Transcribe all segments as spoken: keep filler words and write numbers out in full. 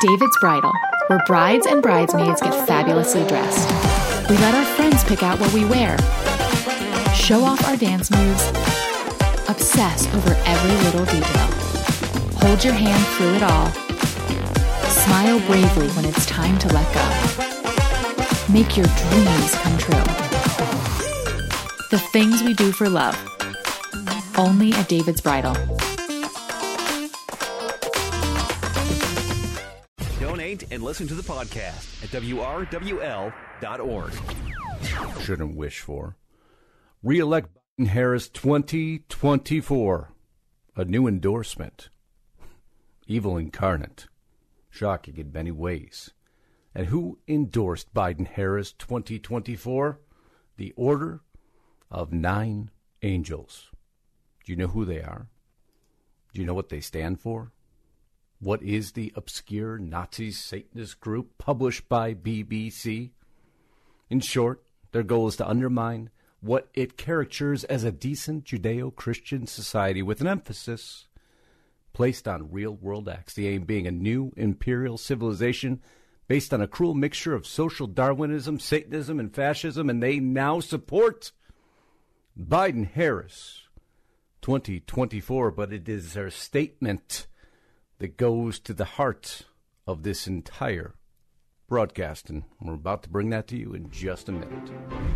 David's Bridal, where brides and bridesmaids get fabulously dressed. We let our friends pick out what we wear, show off our dance moves, obsess over every little detail, hold your hand through it all, smile bravely when it's time to let go. Make your dreams come true. The things we do for love. Only at David's Bridal. Donate and listen to the podcast at W R W L dot org. Shouldn't wish for. Re-elect Biden-Harris twenty twenty-four. A new endorsement. Evil incarnate. Shocking in many ways. And who endorsed Biden-Harris twenty twenty-four? The Order of Nine Angels. Do you know who they are? Do you know what they stand for? What is the obscure Nazi Satanist group published by B B C? In short, their goal is to undermine what it caricatures as a decent Judeo-Christian society with an emphasis placed on real-world acts, the aim being a new imperial civilization based on a cruel mixture of social Darwinism, Satanism, and fascism, and they now support Biden-Harris twenty twenty-four, but it is their statement that goes to the heart of this entire broadcast, and we're about to bring that to you in just a minute.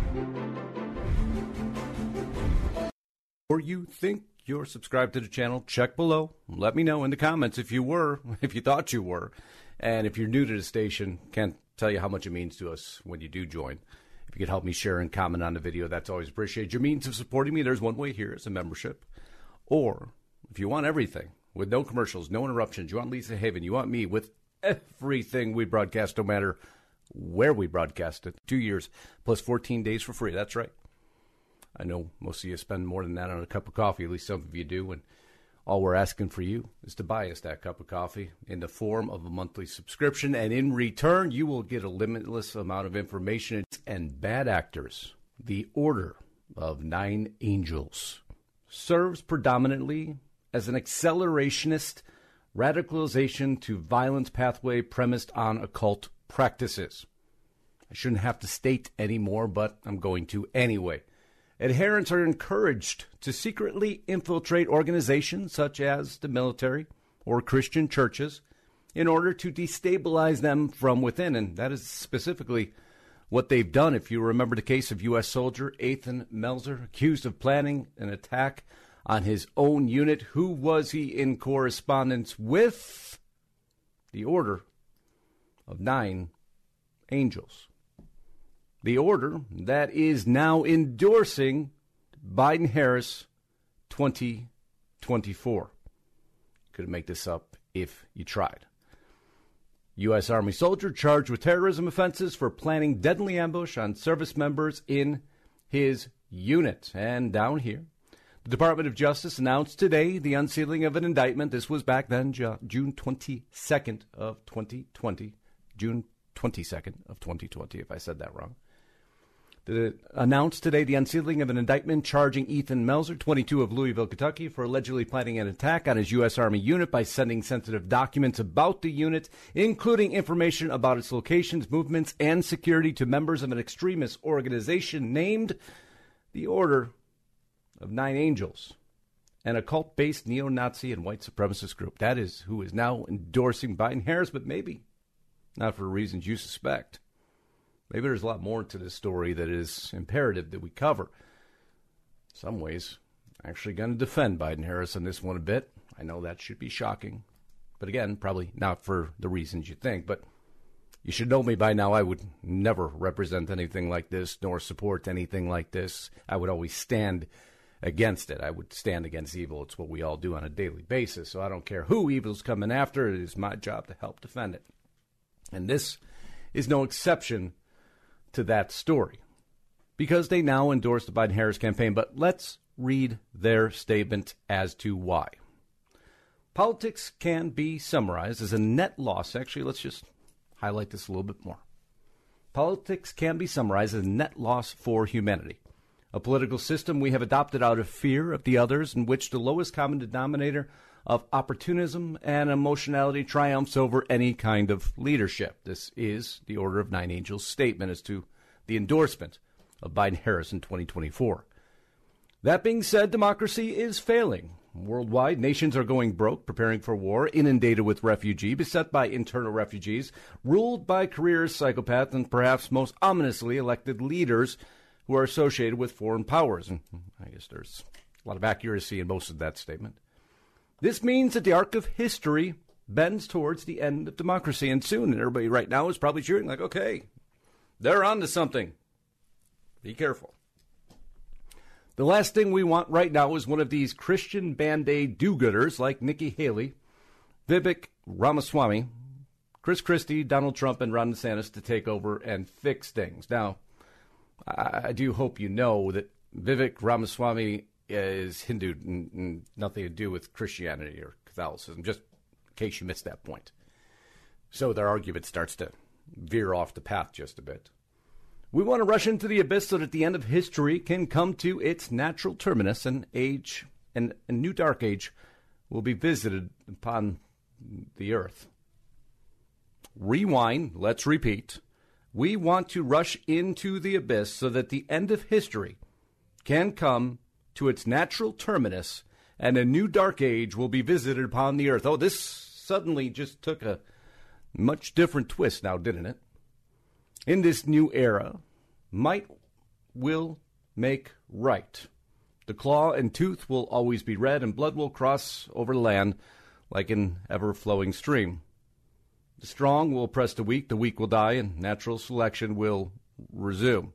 Or you think you're subscribed to the channel, check below. Let me know in the comments if you were, if you thought you were. And if you're new to the station, can't tell you how much it means to us when you do join. If you could help me share and comment on the video, that's always appreciated. Your means of supporting me, there's one way here, it's a membership. Or if you want everything, with no commercials, no interruptions, you want Lisa Haven, you want me with everything we broadcast, no matter where we broadcast it. Two years plus fourteen days for free. That's right. I know most of you spend more than that on a cup of coffee. At least some of you do. And all we're asking for you is to buy us that cup of coffee in the form of a monthly subscription. And in return, you will get a limitless amount of information and bad actors. The Order of Nine Angels serves predominantly as an accelerationist radicalization to violence pathway premised on occult practices. I shouldn't have to state anymore, but I'm going to anyway. Adherents are encouraged to secretly infiltrate organizations such as the military or Christian churches in order to destabilize them from within, and that is specifically what they've done. If you remember the case of U S soldier Ethan Melzer, accused of planning an attack on his own unit. Who was he in correspondence with? The Order of Nine Angels. The order that is now endorsing Biden-Harris twenty twenty-four. Couldn't make this up if you tried. U S Army soldier charged with terrorism offenses for planning deadly ambush on service members in his unit. And down here, the Department of Justice announced today the unsealing of an indictment. This was back then, June twenty-second of twenty twenty. June twenty-second of twenty twenty, if I said that wrong. The, announced today the unsealing of an indictment charging Ethan Melzer, twenty-two, of Louisville, Kentucky, for allegedly planning an attack on his U S Army unit by sending sensitive documents about the unit, including information about its locations, movements, and security to members of an extremist organization named the Order of Nine Angels, an occult-based neo-Nazi and white supremacist group. That is who is now endorsing Biden-Harris, but maybe not for the reasons you suspect. Maybe there's a lot more to this story that is imperative that we cover. In some ways, I'm actually going to defend Biden-Harris on this one a bit. I know that should be shocking. But again, probably not for the reasons you think. But you should know me by now. I would never represent anything like this, nor support anything like this. I would always stand against it. I would stand against evil. It's what we all do on a daily basis. So I don't care who evil's coming after. It is my job to help defend it. And this is no exception to that story, because they now endorse the Biden-Harris campaign. But let's read their statement as to why. Politics can be summarized as a net loss. Actually, let's just highlight this a little bit more. Politics can be summarized as a net loss for humanity. A political system we have adopted out of fear of the others, in which the lowest common denominator of opportunism and emotionality triumphs over any kind of leadership. This is the Order of Nine Angels statement as to the endorsement of Biden-Harris in twenty twenty-four. That being said, democracy is failing. Worldwide, nations are going broke, preparing for war, inundated with refugees, beset by internal refugees, ruled by career psychopaths, and perhaps most ominously elected leaders who are associated with foreign powers. And I guess there's a lot of accuracy in most of that statement. This means that the arc of history bends towards the end of democracy, and soon, and everybody right now is probably cheering like, okay, they're on to something. Be careful. The last thing we want right now is one of these Christian Band-Aid do-gooders like Nikki Haley, Vivek Ramaswamy, Chris Christie, Donald Trump, and Ron DeSantis to take over and fix things. Now, I do hope you know that Vivek Ramaswamy is Hindu and, and nothing to do with Christianity or Catholicism, just in case you missed that point. So their argument starts to veer off the path just a bit. We want to rush into the abyss so that the end of history can come to its natural terminus, and age and a new dark age will be visited upon the earth. Rewind, let's repeat. We want to rush into the abyss so that the end of history can come to its natural terminus, and a new dark age will be visited upon the earth. Oh, this suddenly just took a much different twist now, didn't it? In this new era, might will make right. The claw and tooth will always be red, and blood will cross over the land like an ever-flowing stream. The strong will oppress the weak, the weak will die, and natural selection will resume.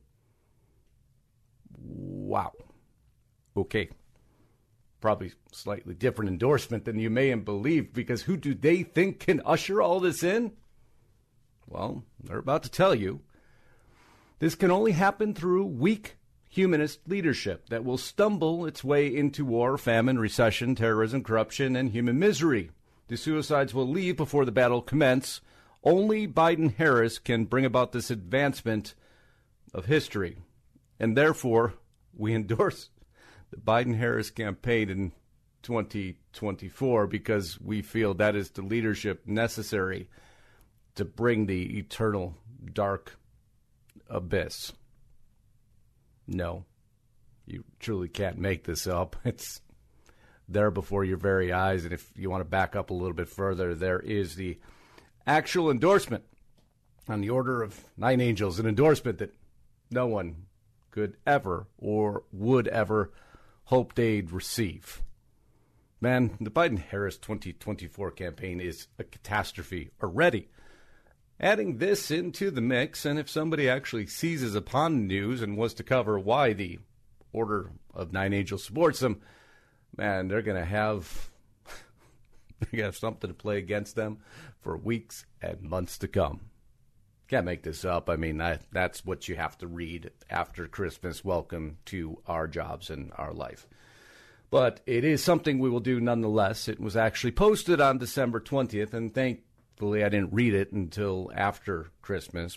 Wow. Okay. Probably slightly different endorsement than you may have believed, because who do they think can usher all this in? Well, they're about to tell you. This can only happen through weak humanist leadership that will stumble its way into war, famine, recession, terrorism, corruption, and human misery. The suicides will leave before the battle commence. Only Biden-Harris can bring about this advancement of history. And therefore, we endorse the Biden-Harris campaign in twenty twenty-four because we feel that is the leadership necessary to bring the eternal dark abyss. No, you truly can't make this up. It's there before your very eyes. And if you want to back up a little bit further, there is the actual endorsement on the Order of Nine Angels, an endorsement that no one could ever or would ever hope they'd receive. Man, the Biden-Harris twenty twenty-four campaign is a catastrophe already. Adding this into the mix, and if somebody actually seizes upon the news and was to cover why the Order of Nine Angels supports them, man, they're going to have they're going to have something to play against them for weeks and months to come. Can't make this up. I mean, that, that's what you have to read after Christmas. Welcome to our jobs and our life. But it is something we will do nonetheless. It was actually posted on December twentieth, and thank I didn't read it until after Christmas.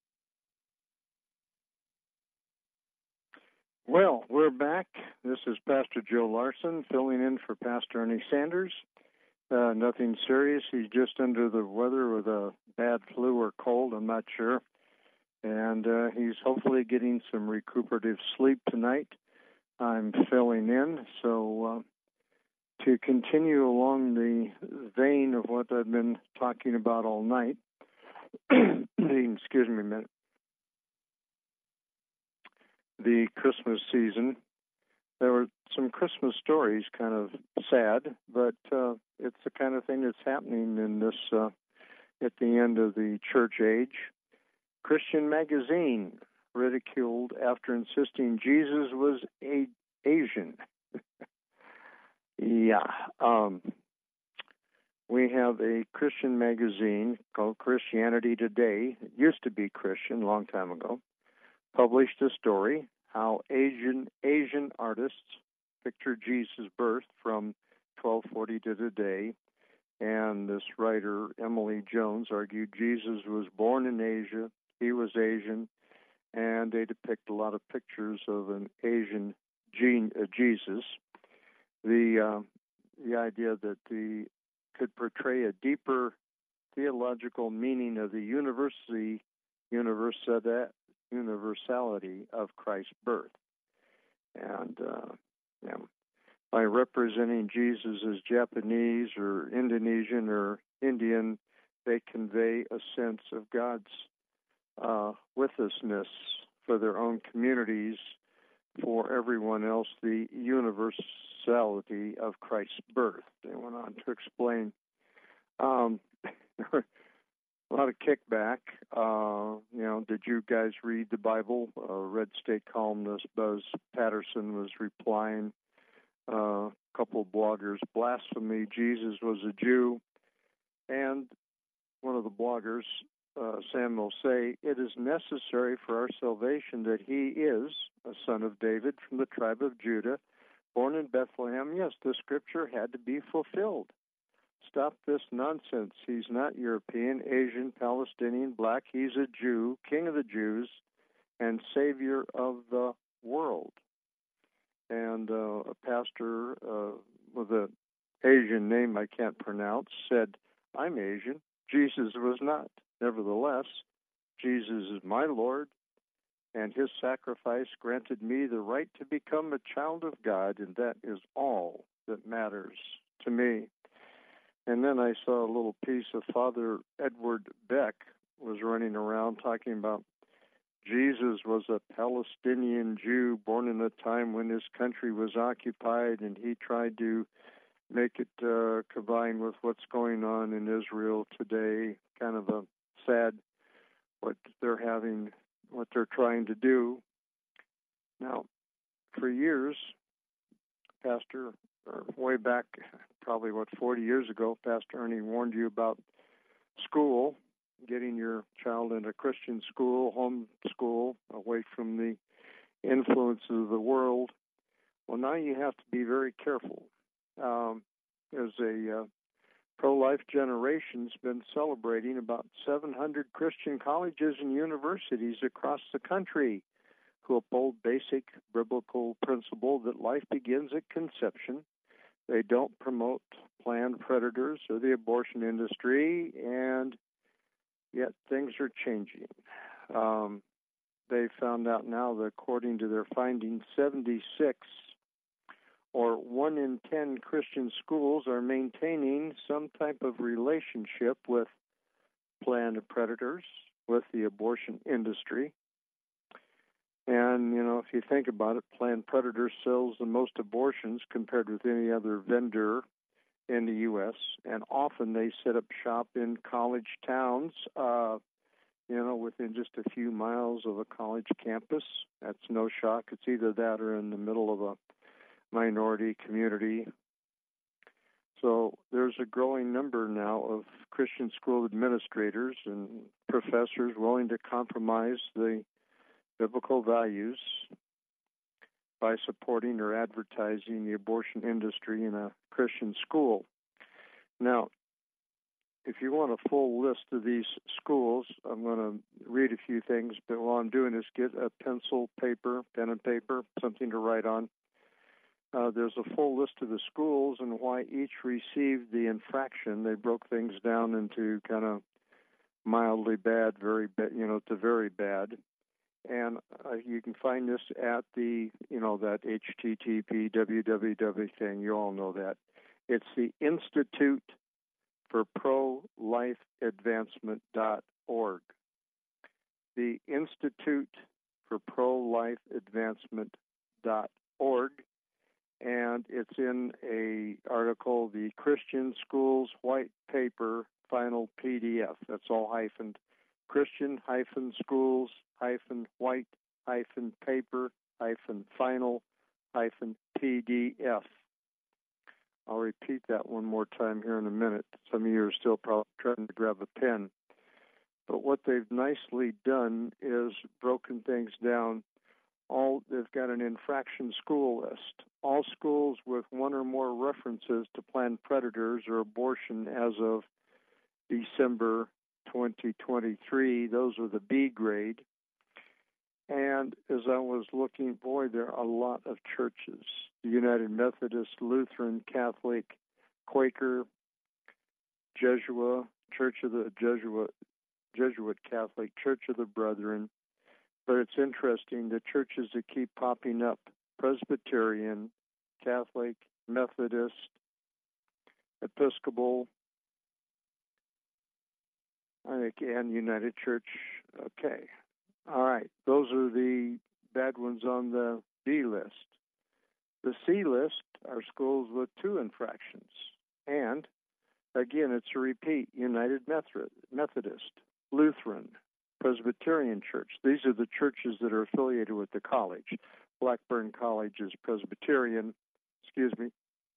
Well, we're back. This is Pastor Joe Larson filling in for Pastor Ernie Sanders. Uh, nothing serious. He's just under the weather with a bad flu or cold, I'm not sure. And uh, he's hopefully getting some recuperative sleep tonight. I'm filling in, so uh, to continue along the vein of what I've been talking about all night, excuse me a minute, the Christmas season, there were some Christmas stories, kind of sad, but uh, it's the kind of thing that's happening in this, uh, at the end of the church age. Christian Magazine ridiculed after insisting Jesus was a- Asian. Yeah. Um, we have a Christian magazine called Christianity Today. It used to be Christian a long time ago. Published a story how Asian Asian artists pictured Jesus' birth from twelve forty to today. And this writer, Emily Jones, argued Jesus was born in Asia, he was Asian, and they depict a lot of pictures of an Asian gene, uh, Jesus. The uh, the idea that the could portray a deeper theological meaning of the university, universality of Christ's birth. And uh, you know, by representing Jesus as Japanese or Indonesian or Indian, they convey a sense of God's uh, with usness for their own communities, for everyone else, the universality of Christ's birth. They went on to explain um, a lot of kickback. Uh, you know, did you guys read the Bible? Uh, Red State columnist Buzz Patterson was replying. Uh, a couple of bloggers, blasphemy, Jesus was a Jew. And one of the bloggers, uh, Samuel, say, it is necessary for our salvation that he is a son of David from the tribe of Judah, born in Bethlehem. Yes, the scripture had to be fulfilled. Stop this nonsense. He's not European, Asian, Palestinian, black. He's a Jew, king of the Jews, and savior of the world. And uh, a pastor uh, with an Asian name I can't pronounce said, I'm Asian. Jesus was not. Nevertheless, Jesus is my Lord, and his sacrifice granted me the right to become a child of God, and that is all that matters to me. And then I saw a little piece of Father Edward Beck was running around talking about Jesus was a Palestinian Jew born in a time when his country was occupied, and he tried to make it uh, combine with what's going on in Israel today. Kind of a sad what they're having, what they're trying to do. Now, for years, Pastor, or way back, probably what, forty years ago, Pastor Ernie warned you about school, getting your child in a Christian school, home school, away from the influences of the world. Well, now you have to be very careful. Um, there's a uh, pro-life generation's been celebrating about seven hundred Christian colleges and universities across the country who uphold basic biblical principle that life begins at conception. They don't promote planned predators or the abortion industry, and yet things are changing. Um, they found out now that according to their findings, seventy-six or one in ten Christian schools are maintaining some type of relationship with planned predators, with the abortion industry. And, you know, if you think about it, Planned Predators sells the most abortions compared with any other vendor in the U S, and often they set up shop in college towns, uh, you know, within just a few miles of a college campus. That's no shock. It's either that or in the middle of a minority community. So there's a growing number now of Christian school administrators and professors willing to compromise the biblical values by supporting or advertising the abortion industry in a Christian school. Now, if you want a full list of these schools, I'm going to read a few things, but while I'm doing this, get a pencil, paper, pen and paper, something to write on. Uh, there's a full list of the schools and why each received the infraction. They broke things down into kind of mildly bad, very bad, you know, to very bad. And uh, you can find this at the, you know, that H T T P W W W thing. You all know that. It's the Institute for Pro-Life Advancement dot org. The Institute for Pro-Life Advancement dot org. And it's in a article, the Christian Schools White Paper Final P D F. That's all hyphened. Christian hyphen schools hyphen white hyphen paper hyphen final hyphen P D F. I'll repeat that one more time here in a minute. Some of you are still probably trying to grab a pen. But what they've nicely done is broken things down. All they've got an infraction school list. All schools with one or more references to planned predators or abortion as of December twenty twenty-three. Those are the B grade. And as I was looking, boy, there are a lot of churches. The United Methodist, Lutheran, Catholic, Quaker, Jesuit, Church of the Jesuit, Jesuit Catholic, Church of the Brethren. But it's interesting, the churches that keep popping up: Presbyterian, Catholic, Methodist, Episcopal, I think, and United Church. Okay. All right. Those are the bad ones on the B list. The C list are schools with two infractions. And, again, it's a repeat: United Methodist, Lutheran, Presbyterian Church. These are the churches that are affiliated with the college. Blackburn College is Presbyterian. Excuse me.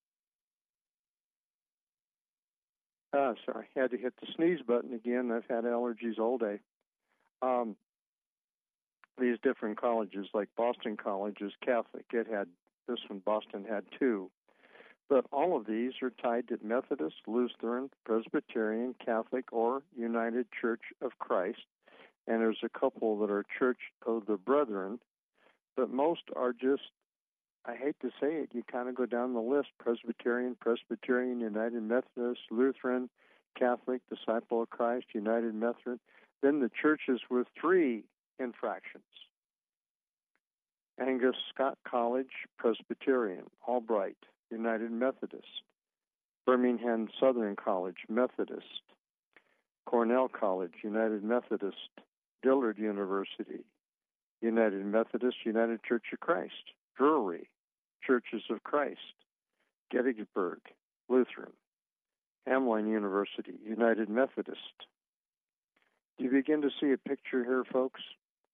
Ah, sorry, had to hit the sneeze button again. I've had allergies all day. Um, these different colleges, like Boston College is Catholic. It had, this one, Boston had two. But all of these are tied to Methodist, Lutheran, Presbyterian, Catholic, or United Church of Christ. And there's a couple that are Church of the Brethren. But most are just, I hate to say it, you kind of go down the list: Presbyterian, Presbyterian, United Methodist, Lutheran, Catholic, Disciple of Christ, United Methodist. Then the churches with three infractions: Angus Scott College, Presbyterian; Albright, United Methodist; Birmingham Southern College, Methodist; Cornell College, United Methodist; Dillard University, United Methodist; United Church of Christ; Drury, Churches of Christ; Gettysburg, Lutheran; Hamline University, United Methodist. Do you begin to see a picture here, folks?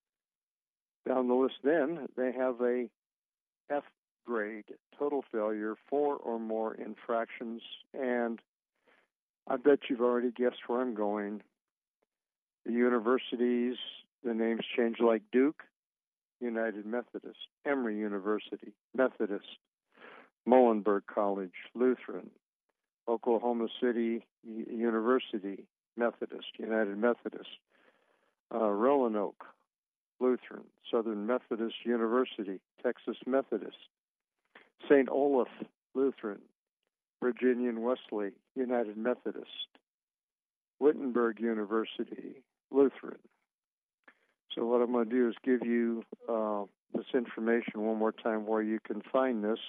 Down the list, then, they have a F grade, total failure, four or more infractions, and I bet you've already guessed where I'm going. The universities, the names change, like Duke, United Methodist; Emory University, Methodist; Muhlenberg College, Lutheran; Oklahoma City University, Methodist, United Methodist; uh, Roanoke, Lutheran; Southern Methodist University, Texas Methodist; Saint Olaf, Lutheran; Virginian Wesley, United Methodist; Wittenberg University, Lutheran. So what I'm going to do is give you uh, this information one more time where you can find this.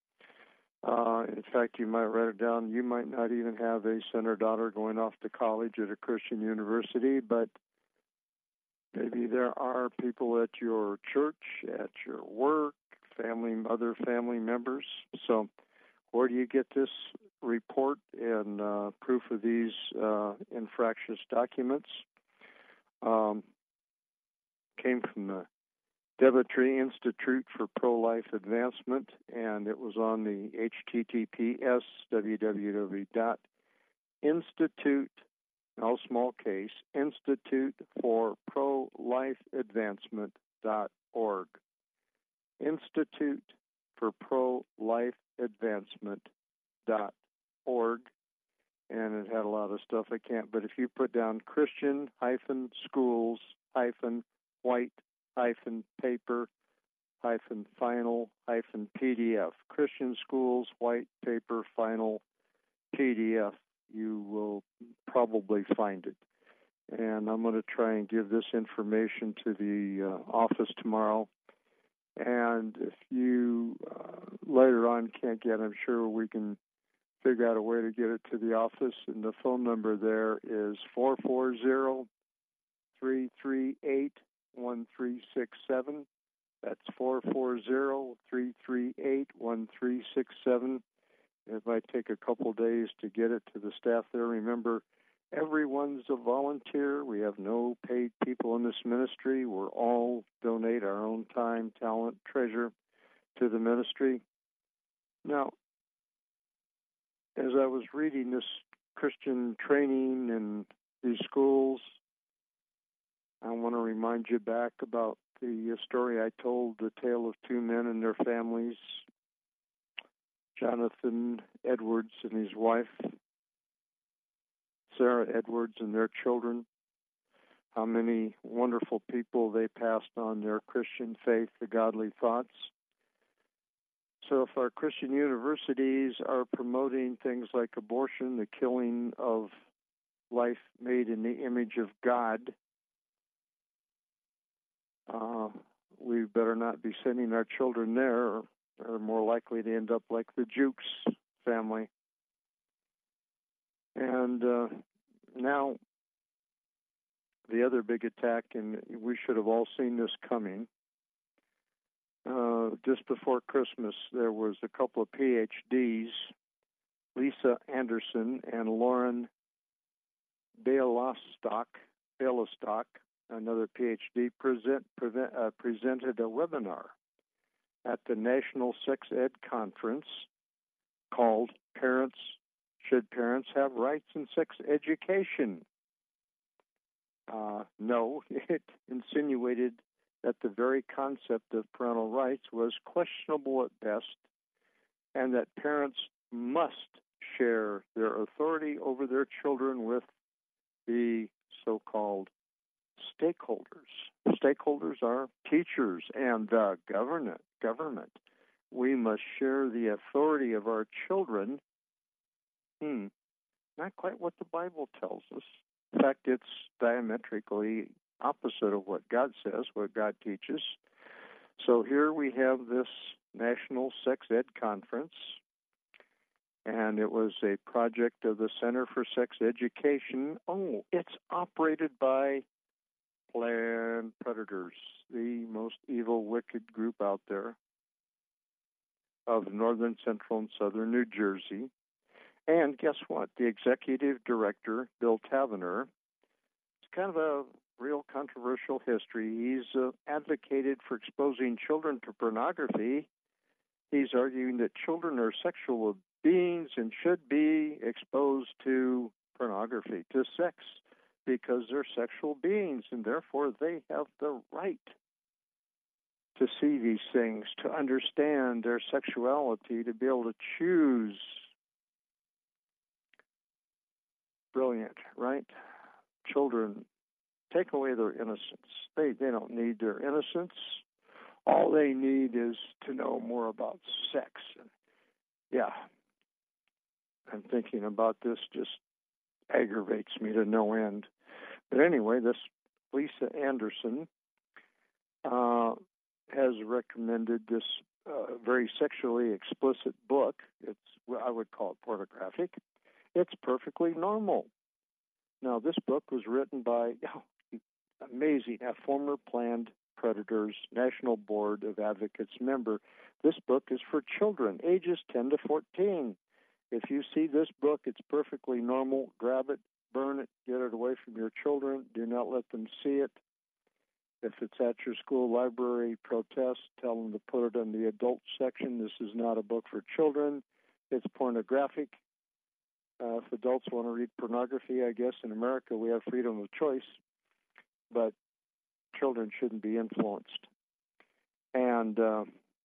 Uh, in fact, you might write it down. You might not even have a son or daughter going off to college at a Christian university, but maybe there are people at your church, at your work, family, other family members. So where do you get this report and uh, proof of these uh, infractious documents? Um, came from the Devotry Institute for Pro-Life Advancement, and it was on the H T T P S w w w dot institute, all small case, Institute for Pro-Life Advancement dot org. Institute for Pro-Life Advancement dot org. And it had a lot of stuff I can't, but if you put down Christian hyphen schools hyphen white hyphen paper hyphen final hyphen P D F, Christian schools white paper final P D F, you will probably find it. And I'm going to try and give this information to the uh, office tomorrow. And if you uh, later on can't get it, I'm sure we can figure out a way to get it to the office. And the phone number there is four four zero, three three eight, one three six seven. That's four four zero, three three eight, one three six seven. It might take a couple days to get it to the staff there. Remember, everyone's a volunteer. We have no paid people in this ministry. We're all donate our own time, talent, treasure to the ministry. Now, as I was reading this Christian training in these schools, I want to remind you back about the story I told, the tale of two men and their families, Jonathan Edwards and his wife, Sarah Edwards, and their children, how many wonderful people they passed on their Christian faith, the godly thoughts. So if our Christian universities are promoting things like abortion, the killing of life made in the image of God, uh, we better not be sending our children there, or they're more likely to end up like the Jukes family. And uh, now, the other big attack, and we should have all seen this coming. Uh, just before Christmas, there was a couple of P H Ds, Lisa Anderson and Lauren Bailostock, Bailostock, another P H D, present, prevent, uh, presented a webinar at the National Sex Ed Conference called Parents, Should Parents Have Rights in Sex Education? Uh, no, it insinuated that the very concept of parental rights was questionable at best, and that parents must share their authority over their children with the so-called stakeholders. Stakeholders are teachers and the government. Government. We must share the authority of our children. Hmm. Not quite what the Bible tells us. In fact, it's diametrically opposite of what God says, what God teaches. So here we have this National Sex Ed Conference, and it was a project of the Center for Sex Education. Oh, it's operated by Planned Predators, the most evil, wicked group out there of northern, central, and southern New Jersey. And guess what? The executive director, Bill Taverner, it's kind of a real controversial history. He's uh, advocated for exposing children to pornography. He's arguing that children are sexual beings and should be exposed to pornography, to sex, because they're sexual beings, and therefore they have the right to see these things, to understand their sexuality, to be able to choose. Brilliant, right? Children, take away their innocence. They they don't need their innocence. All they need is to know more about sex. And yeah, I'm thinking about this just aggravates me to no end. But anyway, this Lisa Anderson uh, has recommended this uh, very sexually explicit book. It's, well, I would call it pornographic. It's perfectly normal. Now, this book was written by, oh, amazing, a former Planned Predators National Board of Advocates member. This book is for children, ages ten to fourteen. If you see this book, it's perfectly normal. Grab it, burn it, get it away from your children. Do not let them see it. If it's at your school library, protest. Tell them to put it in the adult section. This is not a book for children. It's pornographic. Uh, if adults want to read pornography, I guess in America we have freedom of choice, but children shouldn't be influenced. And uh,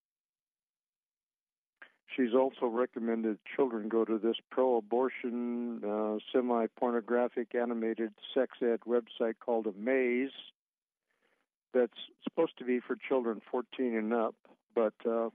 she's also recommended children go to this pro-abortion, uh, semi-pornographic animated sex ed website called Amaze that's supposed to be for children fourteen and up, but uh,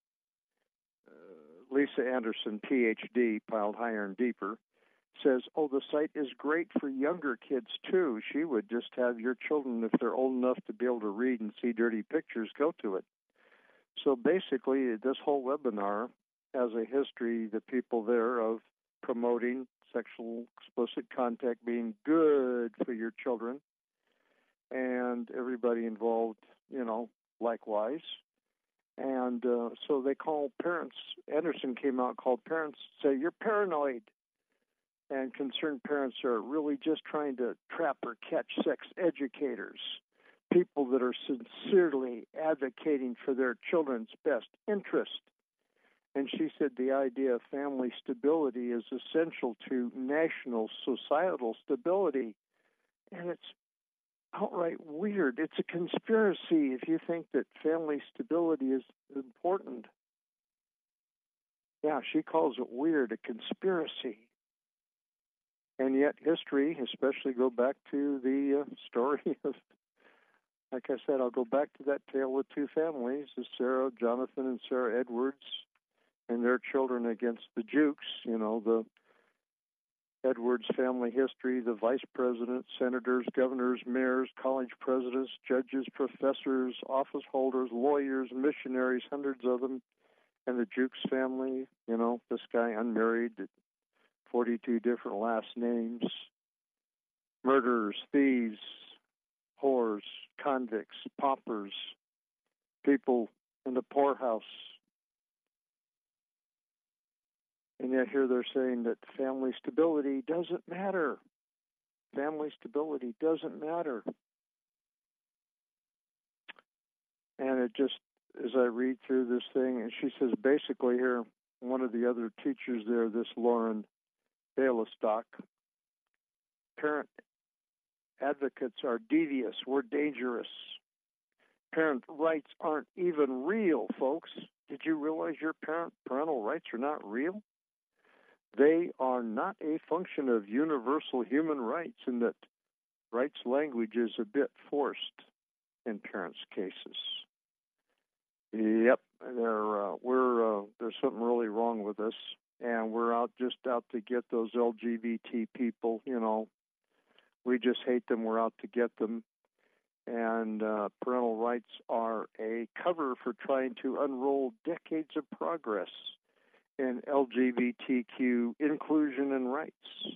Lisa Anderson, P H D, piled higher and deeper, says, oh, the site is great for younger kids, too. She would just have your children, if they're old enough to be able to read and see dirty pictures, go to it. So basically, this whole webinar has a history, the people there, of promoting sexual explicit content being good for your children, and everybody involved, you know, likewise. And uh, so they call parents, Anderson came out and called parents, say, you're paranoid. And concerned parents are really just trying to trap or catch sex educators, people that are sincerely advocating for their children's best interest. And she said the idea of family stability is essential to national societal stability. And it's outright weird. It's a conspiracy if you think that family stability is important. Yeah, she calls it weird, a conspiracy. And yet history, especially go back to the uh, story of, like I said, I'll go back to that tale with two families, Sarah Jonathan and Sarah Edwards, and their children against the Jukes, you know, the Edwards family history, the vice presidents, senators, governors, mayors, college presidents, judges, professors, office holders, lawyers, missionaries, hundreds of them, and the Jukes family, you know, this guy unmarried, forty-two different last names, murderers, thieves, whores, convicts, paupers, people in the poorhouse. And yet here they're saying that family stability doesn't matter. Family stability doesn't matter. And it just, as I read through this thing, and she says basically here, one of the other teachers there, this Lauren Baileystock, parent advocates are devious, we're dangerous. Parent rights aren't even real, folks. Did you realize your parent parental rights are not real? They are not a function of universal human rights, and that rights language is a bit forced in parents' cases. Yep, they're, uh, we're uh, there's something really wrong with us, and we're out just out to get those L G B T people. You know, we just hate them. We're out to get them, and uh, parental rights are a cover for trying to unroll decades of progress in L G B T Q inclusion and rights.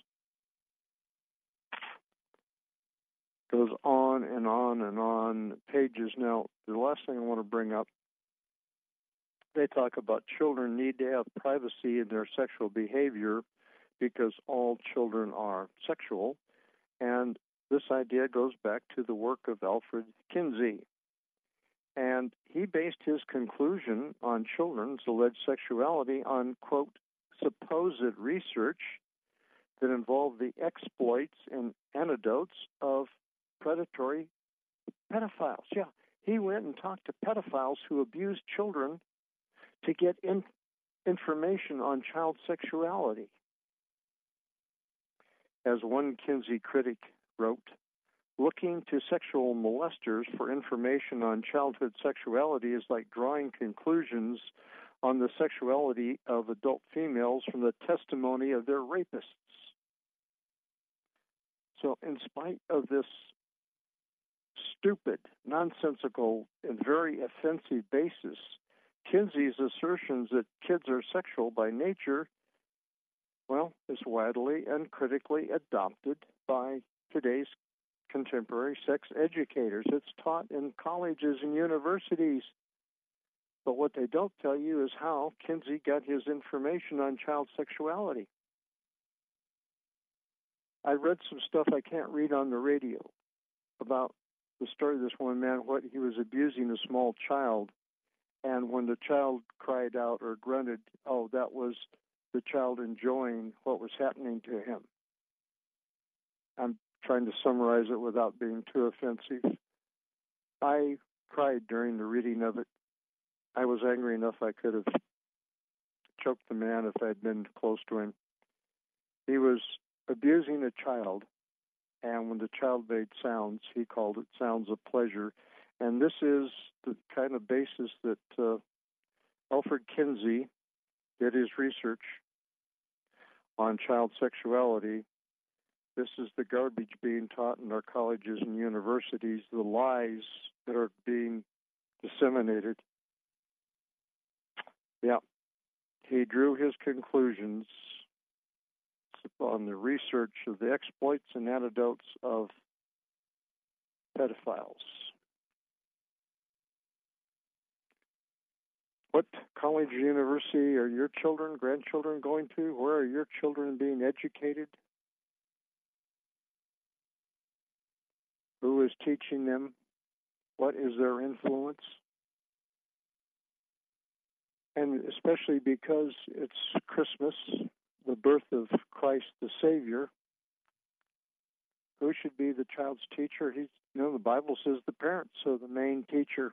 Goes on and on and on pages. Now, the last thing I want to bring up, they talk about children need to have privacy in their sexual behavior because all children are sexual. And this idea goes back to the work of Alfred Kinsey. And he based his conclusion on children's alleged sexuality on, quote, supposed research that involved the exploits and anecdotes of predatory pedophiles. Yeah, he went and talked to pedophiles who abused children to get in, information on child sexuality. As one Kinsey critic wrote, looking to sexual molesters for information on childhood sexuality is like drawing conclusions on the sexuality of adult females from the testimony of their rapists. So in spite of this stupid, nonsensical, and very offensive basis, Kinsey's assertions that kids are sexual by nature, well, is widely and critically adopted by today's contemporary sex educators. It's taught in colleges and universities. But what they don't tell you is how Kinsey got his information on child sexuality. I read some stuff I can't read on the radio about the story of this one man, what he was abusing a small child, and when the child cried out or grunted, oh, that was the child enjoying what was happening to him. I'm trying to summarize it without being too offensive. I cried during the reading of it. I was angry enough I could have choked the man if I'd been close to him. He was abusing a child, and when the child made sounds, he called it sounds of pleasure. And this is the kind of basis that uh, Alfred Kinsey did his research on child sexuality. This is the garbage being taught in our colleges and universities, the lies that are being disseminated. Yeah, he drew his conclusions on the research of the exploits and anecdotes of pedophiles. What college or university are your children, grandchildren going to? Where are your children being educated? Who is teaching them? What is their influence? And especially because it's Christmas, the birth of Christ the Savior, who should be the child's teacher? He's, you know, the Bible says the parents are the main teacher.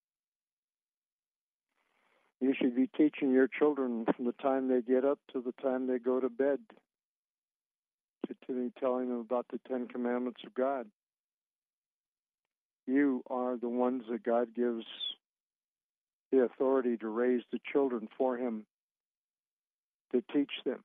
You should be teaching your children from the time they get up to the time they go to bed, to, to be telling them about the Ten Commandments of God. You are the ones that God gives the authority to raise the children for Him. to teach them.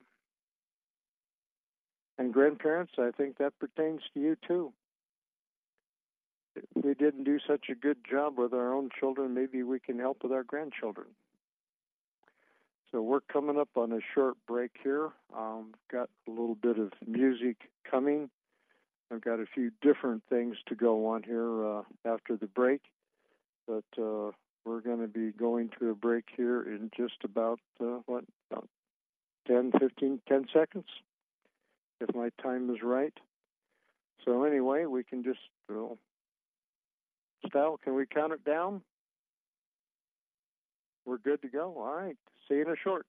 And grandparents, I think that pertains to you too. If we didn't do such a good job with our own children, maybe we can help with our grandchildren. So we're coming up on a short break here. Um, got a little bit of music coming. I've got a few different things to go on here uh, after the break, but uh, we're going to be going to a break here in just about, uh, what, about ten, fifteen, ten seconds, if my time is right. So anyway, we can just, well, Style, can we count it down? We're good to go. All right. See you in a short.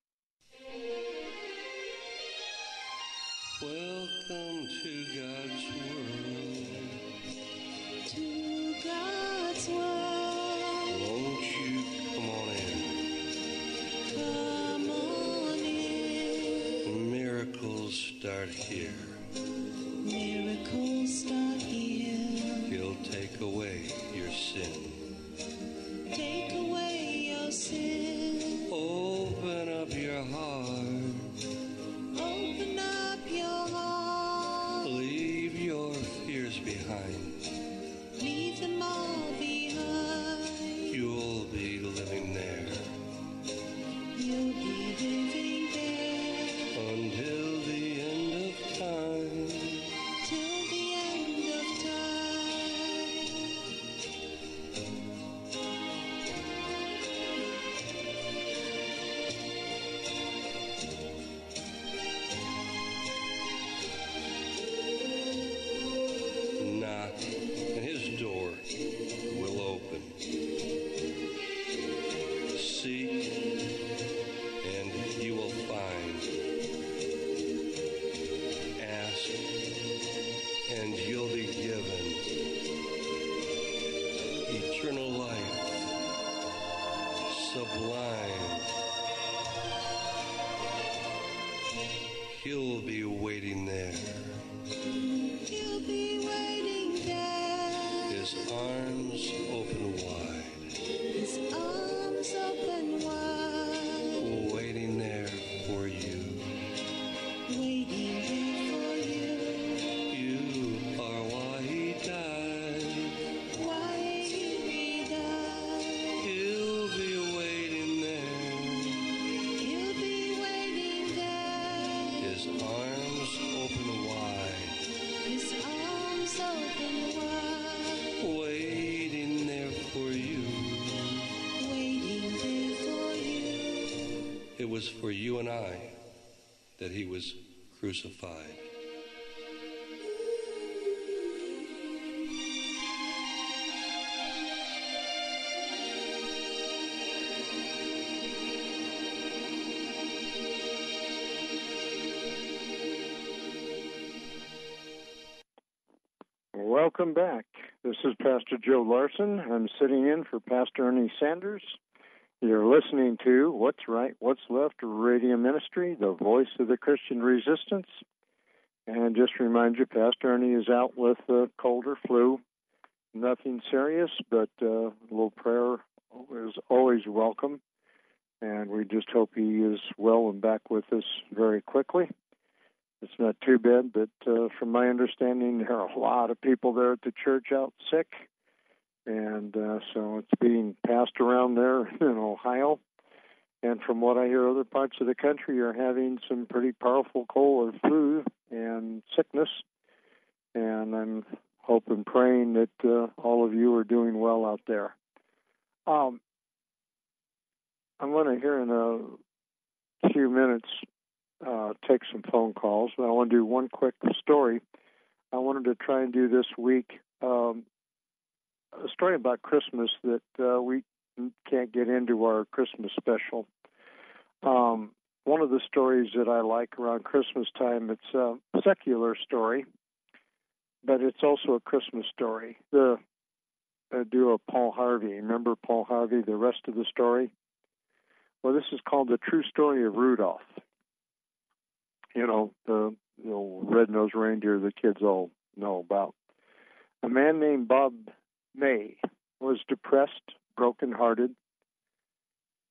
Welcome to God's world. To God's world. Won't you come on in? Come on in. Miracles start here. Miracles start here. He'll take away your sin. Take away your sin. Open up your heart. Open up your heart. Leave your fears behind. Leave them all behind. You'll be living there You'll be living there until the end of time. till the end of time. Knock, and his door will open. Seek, and you will find. Ask, and you'll be given. Eternal life, sublime. He'll be waiting there. You'll be waiting there. His arms open wide, His arms open wide. waiting there for you. Waiting there for you. You are why he died. Why he died. He'll be waiting there. He'll be waiting there. His arms open wide, His arms open wide. waiting there for you. Waiting there for you. It was for you and I that he was crucified. Welcome back. This is Pastor Joe Larson. I'm sitting in for Pastor Ernie Sanders. You're listening to What's Right, What's Left Radio Ministry, the voice of the Christian resistance. And just to remind you, Pastor Ernie is out with a cold or flu. Nothing serious, but uh, a little prayer is always welcome. And we just hope he is well and back with us very quickly. It's not too bad, but uh, from my understanding, there are a lot of people there at the church out sick. And uh, so it's being passed around there in Ohio. And from what I hear, other parts of the country are having some pretty powerful cold or flu and sickness. And I'm hoping, praying that uh, all of you are doing well out there. Um, I'm going to hear in a few minutes uh, take some phone calls, but I want to do one quick story. I wanted to try and do this week um, a story about Christmas that uh, we can't get into our Christmas special. Um, one of the stories that I like around Christmas time, it's a secular story, but it's also a Christmas story. The uh, duo Paul Harvey. Remember Paul Harvey, the rest of the story? Well, this is called The True Story of Rudolph. You know, the, the old red-nosed reindeer the kids all know about. A man named Bob May was depressed, broken-hearted,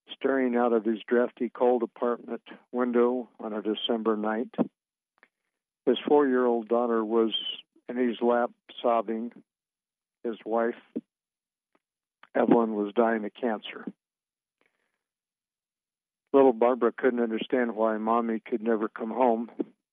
staring out of his drafty, cold apartment window on a December night. His four-year-old daughter was in his lap, sobbing. His wife, Evelyn, was dying of cancer. Little Barbara couldn't understand why Mommy could never come home.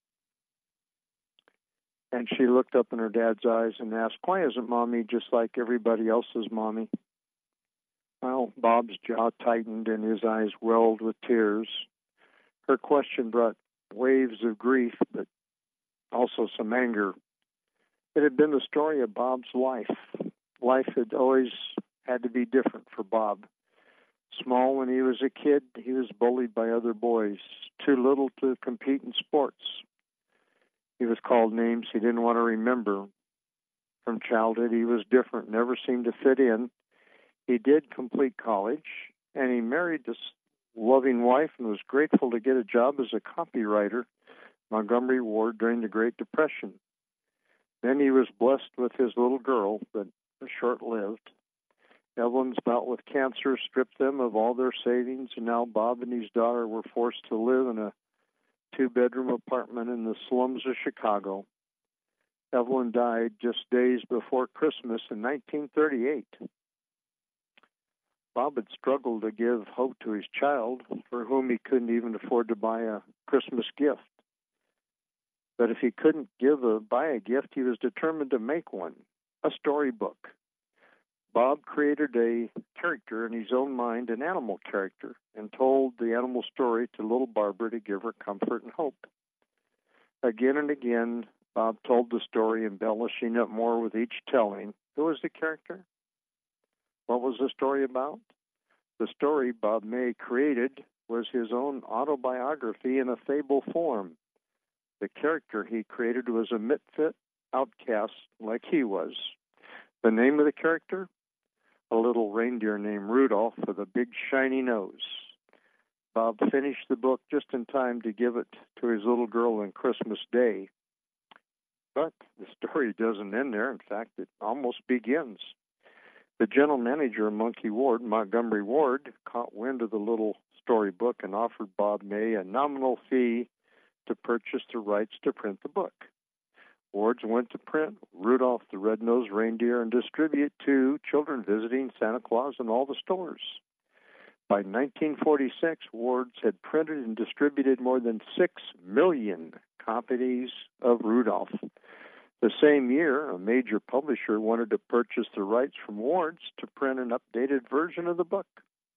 And she looked up in her dad's eyes and asked, "Why isn't Mommy just like everybody else's Mommy?" Well, Bob's jaw tightened and his eyes welled with tears. Her question brought waves of grief, but also some anger. It had been the story of Bob's life. Life had always had to be different for Bob. Small when he was a kid, he was bullied by other boys, too little to compete in sports. He was called names he didn't want to remember. From childhood, he was different, never seemed to fit in. He did complete college, and he married this loving wife and was grateful to get a job as a copywriter, Montgomery Ward, during the Great Depression. Then he was blessed with his little girl, but short-lived. Evelyn's bout with cancer stripped them of all their savings, and now Bob and his daughter were forced to live in a two-bedroom apartment in the slums of Chicago. Evelyn died just days before Christmas in nineteen thirty-eight. Bob had struggled to give hope to his child, for whom he couldn't even afford to buy a Christmas gift. But if he couldn't give a buy a gift, he was determined to make one, a storybook. Bob created a character in his own mind, an animal character, and told the animal story to little Barbara to give her comfort and hope. Again and again, Bob told the story, embellishing it more with each telling. Who was the character? What was the story about? The story Bob May created was his own autobiography in a fable form. The character he created was a misfit outcast like he was. The name of the character? A little reindeer named Rudolph with a big shiny nose. Bob finished the book just in time to give it to his little girl on Christmas Day. But the story doesn't end there. In fact, it almost begins. The general manager of Monkey Ward, Montgomery Ward, caught wind of the little storybook and offered Bob May a nominal fee to purchase the rights to print the book. Wards went to print Rudolph the Red-Nosed Reindeer and distribute to children visiting Santa Claus in all the stores. By nineteen forty-six, Wards had printed and distributed more than six million copies of Rudolph. The same year, a major publisher wanted to purchase the rights from Wards to print an updated version of the book.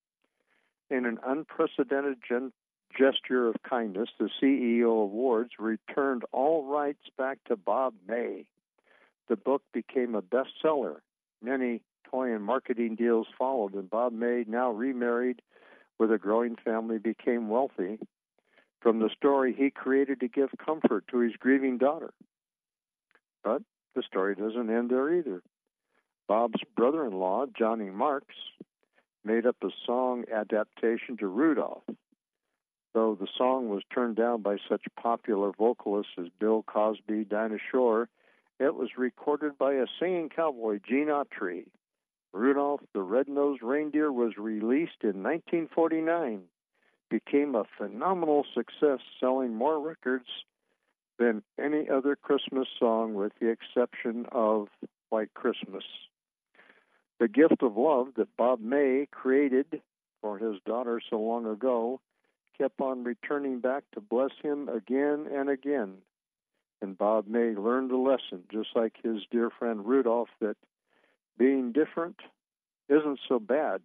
In an unprecedented gen- gesture of kindness, the C E O of Wards returned all rights back to Bob May. The book became a bestseller. Many toy and marketing deals followed, and Bob May, now remarried with a growing family, became wealthy from the story he created to give comfort to his grieving daughter. But the story doesn't end there either. Bob's brother-in-law, Johnny Marks, made up a song adaptation to Rudolph. Though the song was turned down by such popular vocalists as Bill Cosby, Dinah Shore, it was recorded by a singing cowboy, Gene Autry. Rudolph the Red-Nosed Reindeer was released in nineteen forty-nine, became a phenomenal success, selling more records than any other Christmas song, with the exception of White Christmas. The gift of love that Bob May created for his daughter so long ago kept on returning back to bless him again and again. And Bob May learned a lesson, just like his dear friend Rudolph, that being different isn't so bad.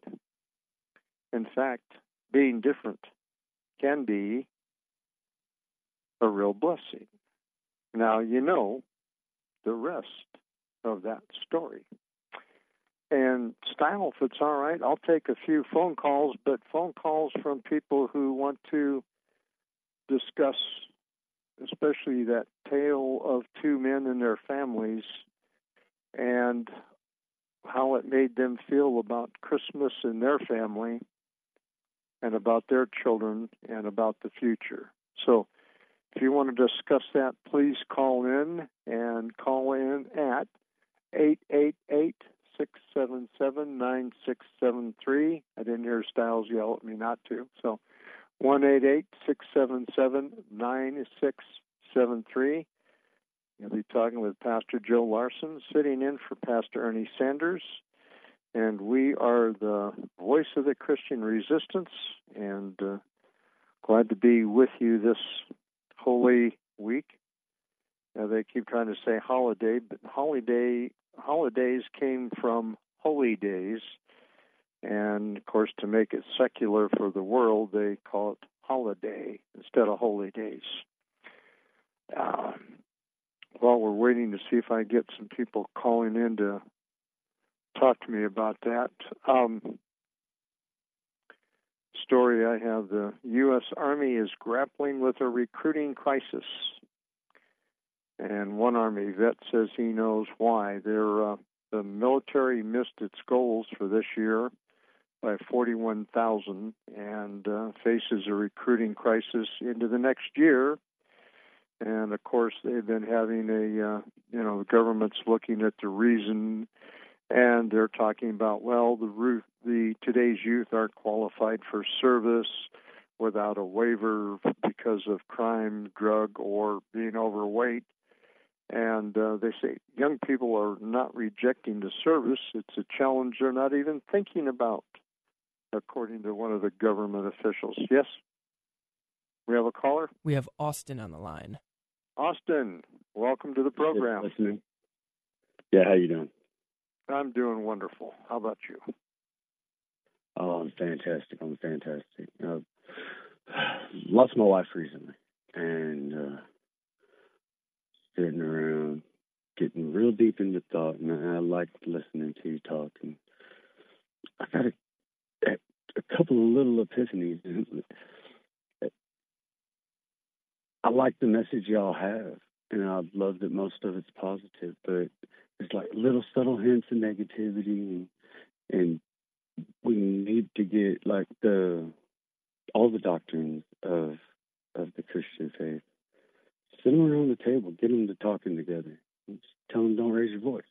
In fact, being different can be a real blessing. Now you know the rest of that story. And style, if it's all right, I'll take a few phone calls, but phone calls from people who want to discuss, especially that tale of two men and their families and how it made them feel about Christmas in their family and about their children and about the future. So if you want to discuss that, please call in and call in at eight eight eight, six seven seven, nine six seven three. I didn't hear Styles yell at me not to. So one eight eight, six seven seven, nine six seven three. You'll be talking with Pastor Joe Larson, sitting in for Pastor Ernie Sanders. And we are the voice of the Christian resistance, and uh, glad to be with you this Holy Week. Now, they keep trying to say holiday, but holiday holidays came from holy days. And, of course, to make it secular for the world, they call it holiday instead of holy days. Uh, while we're waiting to see if I get some people calling in to talk to me about that. Um, story I have, the U S Army is grappling with a recruiting crisis. And one Army vet says he knows why. They're, uh, the military missed its goals for this year by forty-one thousand and uh, faces a recruiting crisis into the next year. And, of course, they've been having a, uh, you know, the government's looking at the reason. And they're talking about, well, the the today's youth aren't qualified for service without a waiver because of crime, drug, or being overweight. And uh, they say young people are not rejecting the service. It's a challenge they're not even thinking about, according to one of the government officials. Yes? We have a caller? We have Austin on the line. Austin, welcome to the program. Listening. Yeah, how you doing? I'm doing wonderful. How about you? Oh, I'm fantastic. I'm fantastic. Uh, lost my wife recently, and uh, sitting around, getting real deep into thought, and I, I like listening to you talk. And I got a, a, a couple of little epiphanies. I like the message y'all have, and I love that most of it's positive, but it's like little subtle hints of negativity, and, and we need to get like the all the doctrines of of the Christian faith. Sit them around the table, get them to talking together. Just tell them don't raise your voice.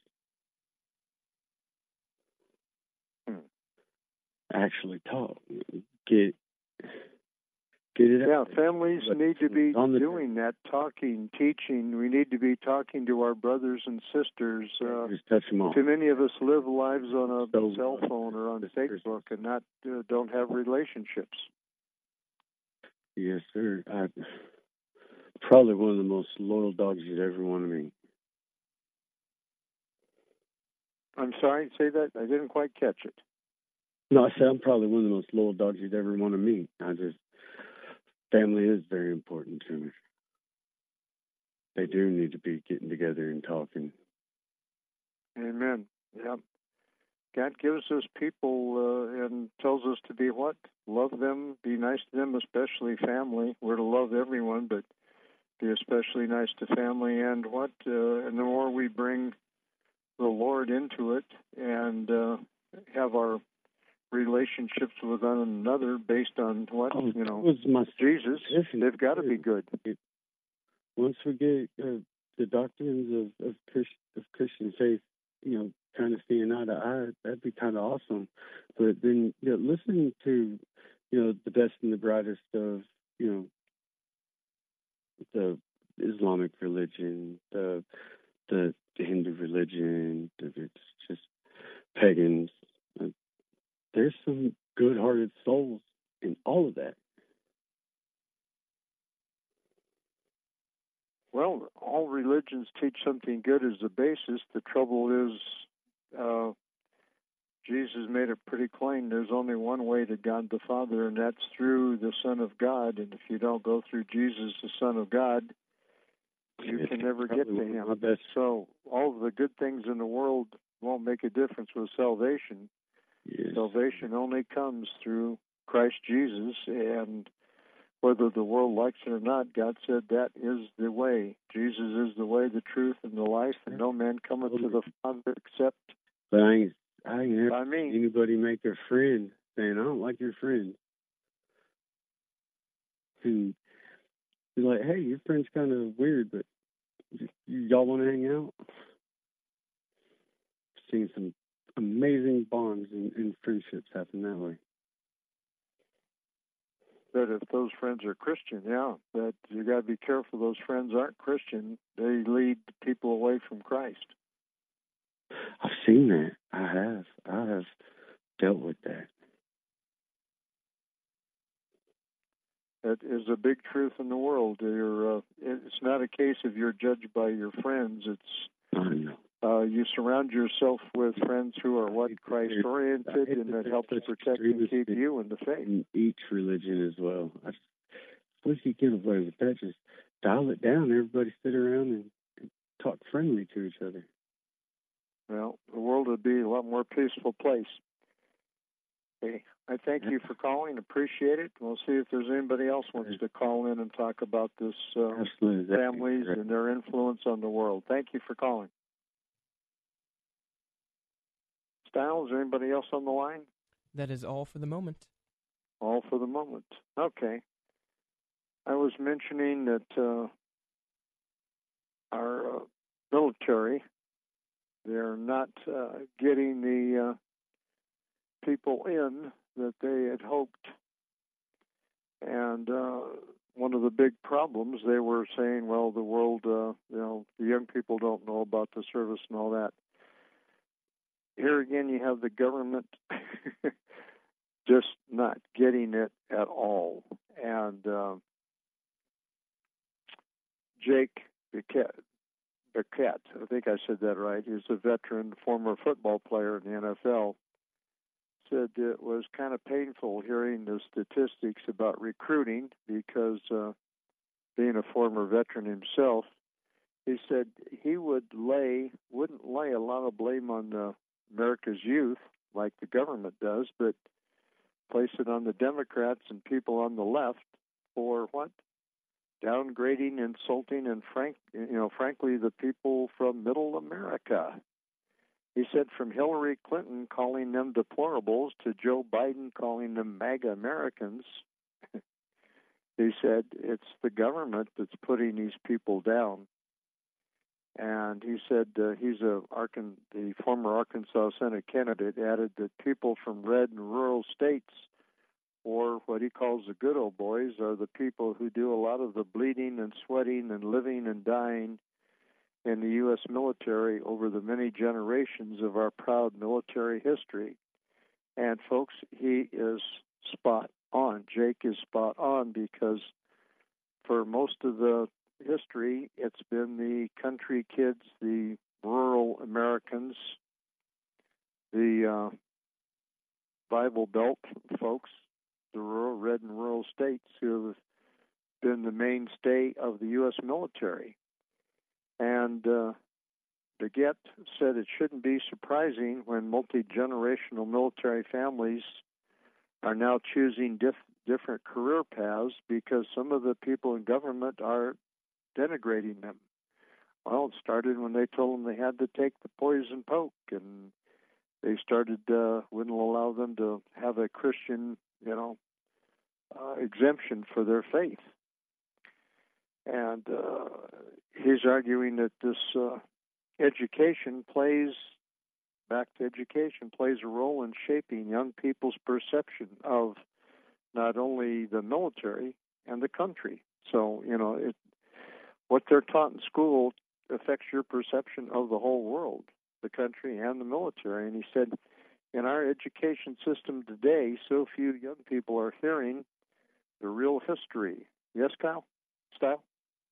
Hmm. Actually talk. Get get it Yeah, out there. families But need to be on the doing that, talking, teaching. We need to be talking to our brothers and sisters. Uh, Just touch them all. too many of us live lives on a So, cell phone or on Facebook and not uh, don't have relationships. Yes, sir. I probably one of the most loyal dogs you'd ever want to meet. I'm sorry, say that? I didn't quite catch it. No, I said I'm probably one of the most loyal dogs you'd ever want to meet. I just, family is very important to me. They do need to be getting together and talking. Amen. Yep. God gives us people uh, and tells us to be what? Love them, be nice to them, especially family. We're to love everyone, but be especially nice to family. And what? Uh, and the more we bring the Lord into it and uh, have our relationships with one another based on what? Oh, you know, was my Jesus, epiphany. they've got to be good. Once we get uh, the doctrines of, of, Christ, of Christian faith, you know, kind of seeing eye to eye, that'd be kind of awesome. But then, you know, listening to, you know, the best and the brightest of, you know, the Islamic religion, the the Hindu religion, it's just pagans. Uh, there's some good-hearted souls in all of that. Well, all religions teach something good as the basis. The trouble is, uh, Jesus made it pretty plain. There's only one way to God the Father, and that's through the Son of God. And if you don't go through Jesus, the Son of God, you It's can never get to probably one Him. of my best- So all of the good things in the world won't make a difference with salvation. Yes. Salvation only comes through Christ Jesus, and whether the world likes it or not, God said that is the way. Jesus is the way, the truth, and the life, and no man cometh to the Father except But I ain't, I ain't by ever me. seen anybody make a friend saying, I don't like your friend. And be like, hey, your friend's kind of weird, but y- y'all want to hang out? Seen some amazing bonds and, and friendships happen that way. But if those friends are Christian, yeah, but you got to be careful. Those friends aren't Christian. They lead people away from Christ. I've seen that. I have. I have dealt with that. It is a big truth in the world. You're, uh, it's not a case of you're judged by your friends. It's I know. uh, you surround yourself with friends who are what Christ-oriented, and that helps protect and keep you in the faith. In each religion as well. I just wish you could get away with that. Just dial it down. Everybody sit around and, and talk friendly to each other. Well, the world would be a lot more peaceful place. Hey, I thank you for calling. Appreciate it. We'll see if there's anybody else wants to call in and talk about this uh, families and their influence on the world. Thank you for calling. Style, is there anybody else on the line? That is all for the moment. All for the moment. Okay. I was mentioning that uh, our uh, military, they're not uh, getting the uh, people in that they had hoped. And uh, one of the big problems, they were saying, well, the world, uh, you know, the young people don't know about the service and all that. Here again, you have the government just not getting it at all. And uh, Jake Bequette, Bequette, I think I said that right, he's a veteran, former football player in the N F L, said it was kind of painful hearing the statistics about recruiting because uh, being a former veteran himself, he said he would lay, wouldn't lay a lot of blame on the America's youth like the government does, but place it on the Democrats and people on the left for what? Downgrading, insulting, and frank, you know, frankly, the people from Middle America. He said from Hillary Clinton calling them deplorables to Joe Biden calling them MAGA Americans, he said it's the government that's putting these people down. And he said uh, he's a Arkan, the former Arkansas Senate candidate, added that people from red and rural states, or what he calls the good old boys, are the people who do a lot of the bleeding and sweating and living and dying in the U S military over the many generations of our proud military history. And folks, he is spot on. Jake is spot on because for most of the history, it's been the country kids, the rural Americans, the uh, Bible Belt folks, the rural, red and rural states who have been the mainstay of the U S military. And uh, Bequette said it shouldn't be surprising when multi-generational military families are now choosing diff- different career paths because some of the people in government are denigrating them. Well, it started when they told them they had to take the poison poke, and they started uh, wouldn't allow them to have a Christian, you know, uh, exemption for their faith. And uh, he's arguing that this uh, education plays, back to education, plays a role in shaping young people's perception of not only the military and the country. So, you know, it, what they're taught in school affects your perception of the whole world, the country and the military. And he said, in our education system today, so few young people are hearing the real history. Yes, Kyle? Style?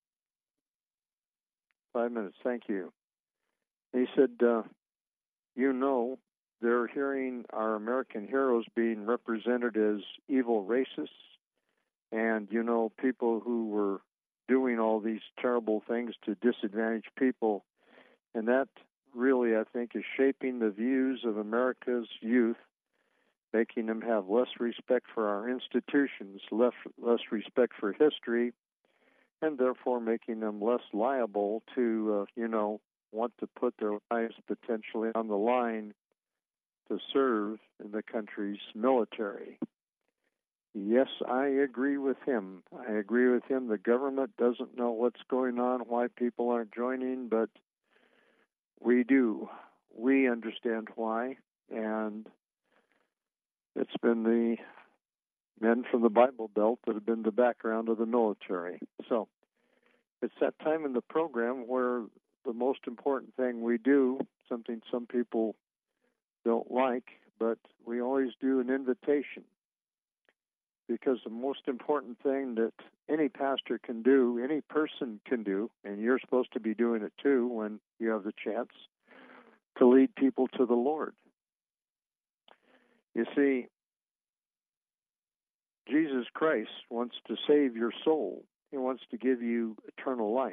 Five minutes, thank you. He said, uh, you know, they're hearing our American heroes being represented as evil racists, and, you know, people who were doing all these terrible things to disadvantage people. And that really, I think, is shaping the views of America's youth, making them have less respect for our institutions, less, less respect for history, and therefore making them less liable to, uh, you know, want to put their lives potentially on the line to serve in the country's military. Yes, I agree with him. I agree with him. The government doesn't know what's going on, why people aren't joining, but we do. We understand why. and it's been the men from the Bible Belt that have been the background of the military. So it's that time in the program where the most important thing we do, something some people don't like, but we always do an invitation. Because the most important thing that any pastor can do, any person can do, and you're supposed to be doing it too when you have the chance, to lead people to the Lord. You see, Jesus Christ wants to save your soul. He wants to give you eternal life.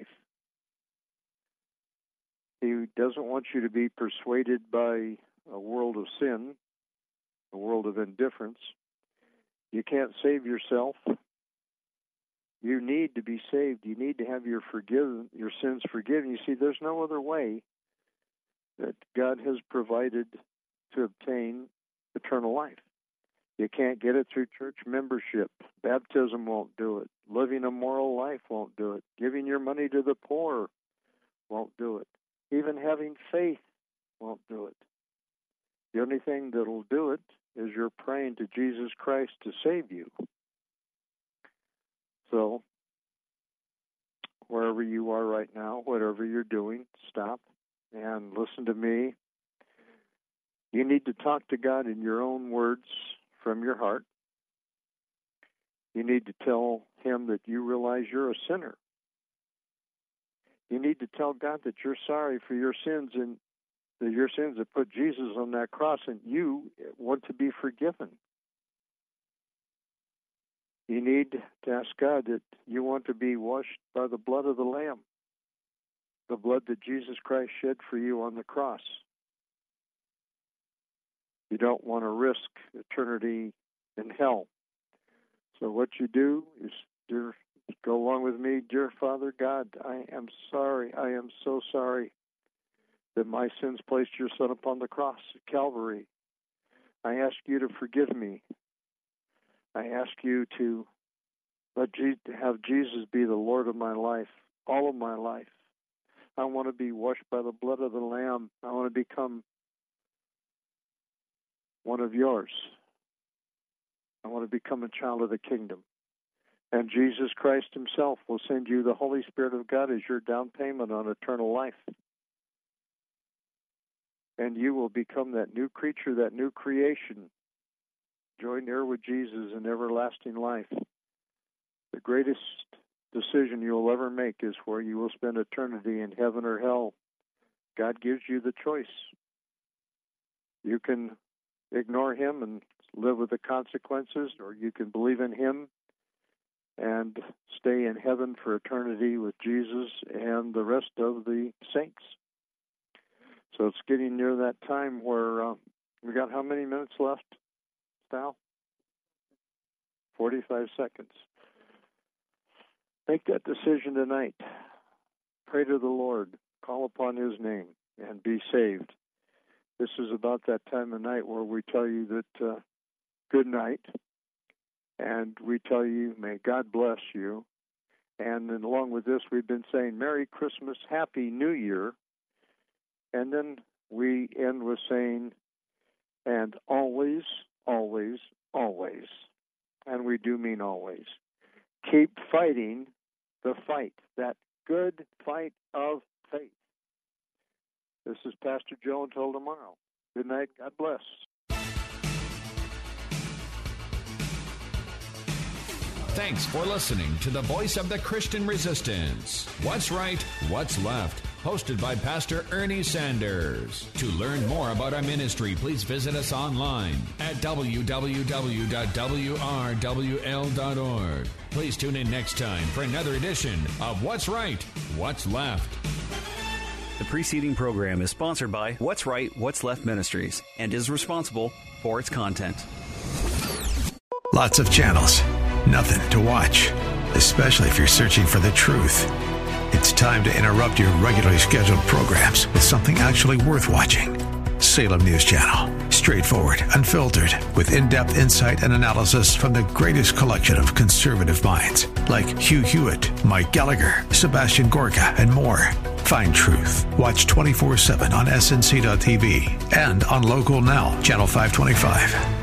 He doesn't want you to be persuaded by a world of sin, a world of indifference. You can't save yourself. You need to be saved. You need to have your forgiven, your sins forgiven. You see, there's no other way that God has provided to obtain eternal life. You can't get it through church membership. Baptism won't do it. Living a moral life won't do it. Giving your money to the poor won't do it. Even having faith won't do it. The only thing that'll do it is you're praying to Jesus Christ to save you. So, wherever you are right now, whatever you're doing, stop and listen to me. You need to talk to God in your own words from your heart. You need to tell Him that you realize you're a sinner. You need to tell God that you're sorry for your sins and that your sins have put Jesus on that cross and you want to be forgiven. You need to ask God that you want to be washed by the blood of the Lamb, the blood that Jesus Christ shed for you on the cross. You don't want to risk eternity in hell. So what you do is, dear, go along with me, dear Father God, I am sorry, I am so sorry that my sins placed your Son upon the cross at Calvary. I ask you to forgive me. I ask you to let Je- have Jesus be the Lord of my life, all of my life. I want to be washed by the blood of the Lamb. I want to become one of yours. I want to become a child of the kingdom. And Jesus Christ Himself will send you the Holy Spirit of God as your down payment on eternal life. And you will become that new creature, that new creation, joined heir with Jesus in everlasting life. The greatest decision you will ever make is where you will spend eternity in heaven or hell. God gives you the choice. You can ignore Him and live with the consequences, or you can believe in Him and stay in heaven for eternity with Jesus and the rest of the saints. So it's getting near that time where uh, we got how many minutes left, Sal? forty-five seconds. Make that decision tonight. Pray to the Lord. Call upon His name and be saved. This is about that time of night where we tell you that uh, good night, and we tell you, may God bless you. And then along with this, we've been saying Merry Christmas, Happy New Year. And then we end with saying, and always, always, always, and we do mean always, keep fighting the fight, that good fight of faith. This is Pastor Joe until tomorrow. Good night. God bless. Thanks for listening to the Voice of the Christian Resistance. What's Right, What's Left? Hosted by Pastor Ernie Sanders. To learn more about our ministry, please visit us online at w w w dot w r w l dot org. Please tune in next time for another edition of What's Right, What's Left. The preceding program is sponsored by What's Right, What's Left Ministries and is responsible for its content. Lots of channels, nothing to watch, especially if you're searching for the truth. It's time to interrupt your regularly scheduled programs with something actually worth watching. Salem News Channel. Straightforward, unfiltered, with in-depth insight and analysis from the greatest collection of conservative minds like Hugh Hewitt, Mike Gallagher, Sebastian Gorka, and more. Find truth. Watch twenty-four seven on S N C dot T V and on Local Now, Channel five twenty-five.